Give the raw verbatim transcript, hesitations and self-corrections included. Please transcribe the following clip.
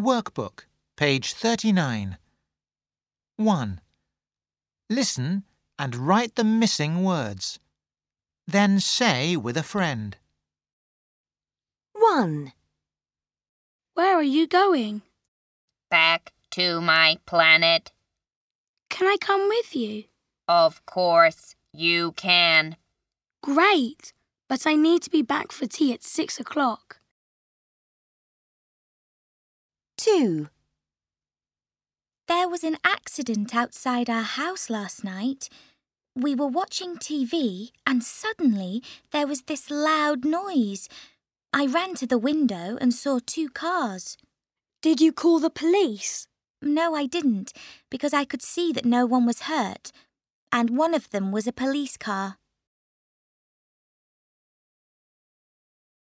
Workbook, page thirty-nine. one. Listen and write the missing words. Then say with a friend. one. Where are you going? Back to my planet. Can I come with you? Of course you can. Great, but I need to be back for tea at six o'clock. two. There was an accident outside our house last night. We were watching T V and suddenly there was this loud noise. I ran to the window and saw two cars. Did you call the police? No, I didn't, because I could see that no one was hurt, and one of them was a police car.